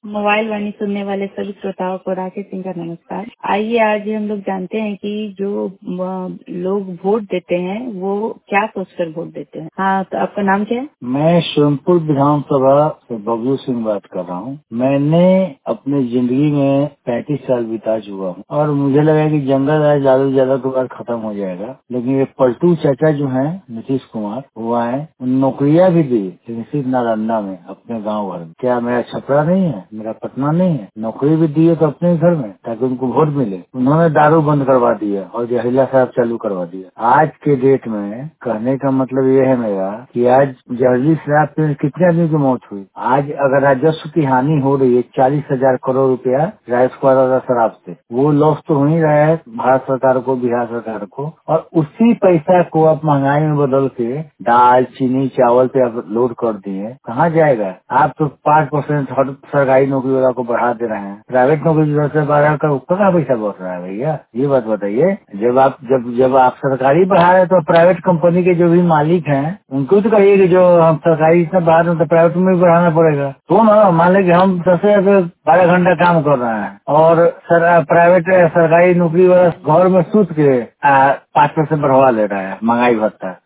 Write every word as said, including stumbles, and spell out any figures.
Mobile वाणी सुनने वाले सभी श्रोताओं को राकेश सिंह का नमस्कार। आइए आज हम लोग जानते हैं कि जो अ, लोग वोट देते हैं वो क्या सोचकर वोट देते हैं। हाँ, तो आपका नाम क्या है? मैं सोनपुर विधानसभा से बबलू सिंह बात कर रहा हूँ। मैंने अपनी जिंदगी में पैंतीस साल बिता चुका हूँ और मुझे लगा कि जंगल राज ज्यादा से ज्यादा के बाद खत्म हो जाएगा, लेकिन ये पलटू चाचा जो हैं नीतीश कुमार वो आए, नौकरियां भी दी, लेकिन सिर्फ नालंदा में अपने गाँव भर में। क्या मेरा छपरा नहीं है, मेरा पटना नहीं है? नौकरी भी दी है तो अपने ही घर में, ताकि उनको वोट मिले। उन्होंने दारू बंद करवा दिया और जहरीला शराब चालू करवा दिया। आज के डेट में कहने का मतलब ये है मेरा कि आज जहरीली शराब से कितने आदमी की मौत हुई। आज अगर राजस्व की हानि हो रही है चालीस हजार करोड़ रुपया राइस वाला शराब से, वो लॉस तो हो ही रहा है भारत सरकार को, बिहार सरकार को, और उसी पैसा को आप महंगाई में बदल के दाल चीनी चावल पे आप लोड कर दिए, कहाँ जाएगा? आप तो पाँच परसेंट हर सरकारी नौकरी वाला को बढ़ा दे रहे हैं, प्राइवेट नौकरी जो से बढ़ा कर उसका कहाँ पैसा बढ़ रहा है भैया? ये बात बताइए। जब आप जब जब आप सरकारी बढ़ा रहे तो प्राइवेट कंपनी के जो भी मालिक हैं उनको तो कहिए कि जो हम सरकारी इतना बढ़ा रहे हैं तो प्राइवेट में भी बढ़ाना पड़ेगा। तो ना मान लें कि हम दस से बारह घंटा काम कर रहे हैं और सर, प्राइवेट सरकारी नौकरी वाला घर में सूत के पाँच परसेंट बढ़वा ले रहा है महंगाई भत्ता।